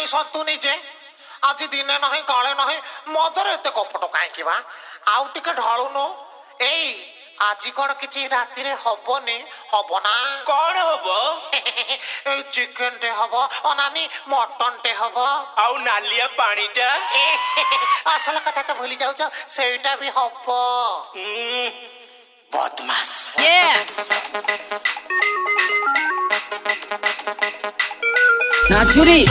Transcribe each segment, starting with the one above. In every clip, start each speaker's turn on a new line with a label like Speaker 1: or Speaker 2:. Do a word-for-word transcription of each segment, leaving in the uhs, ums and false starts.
Speaker 1: ସନ୍ତୁନି ଯେ ଆଜି ଦିନେ ନାହିଁ କାଳେ ନାହିଁ ମଦରେ ଏତେ କପଟ କାହିଁକି ବା ଆଉ ଟିକେ ଢଳୁନୁ ଏଇ ଆଜି କଣ କିଛି ରାତିରେ ହବନି ହବ ନା
Speaker 2: କଣ ହବ
Speaker 1: ଏଇ ଚିକେନ ଟେ ହବ ଅନାନି ମଟନ ଟେ ହବ
Speaker 2: ଆଉ ନାଲିଆ ପାଣିଟା
Speaker 1: ଅସଲ କଥା ତ ଭୁଲି ଯାଉଛ ସେଇଟା ବି ହବ ବଦମାସ
Speaker 3: ନାଚୁରୀ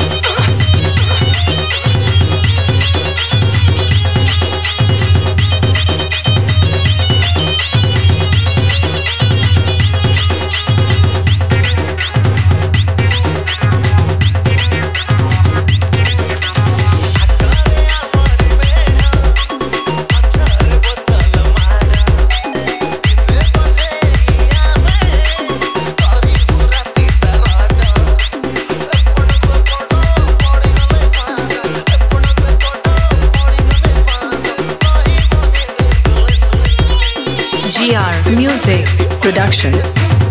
Speaker 3: G R Music Productions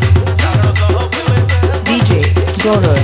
Speaker 3: D J Gaurav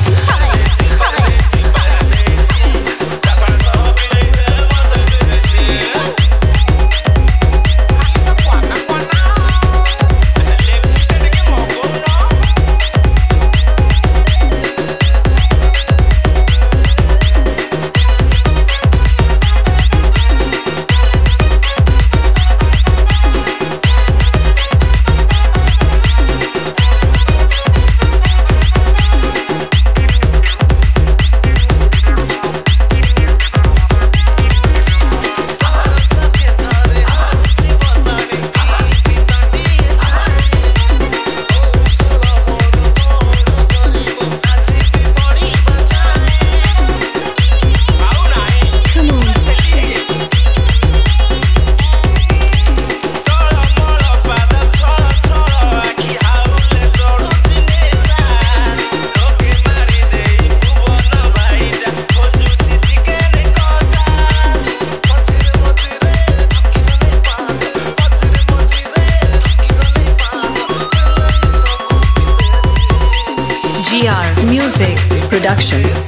Speaker 3: G R Music Productions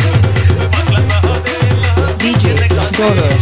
Speaker 3: D J Gaurav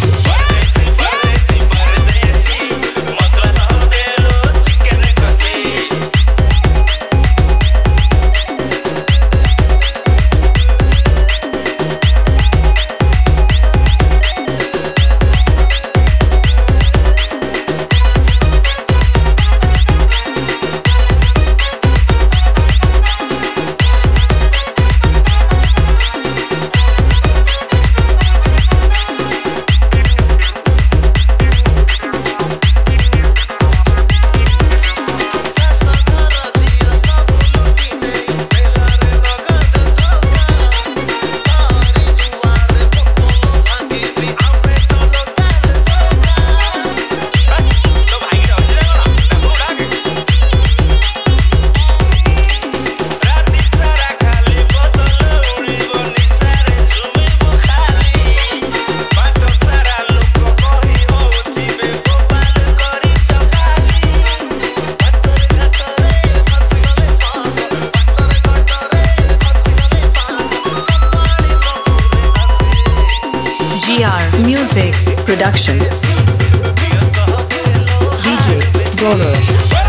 Speaker 3: G R Music Productions D J Gaurav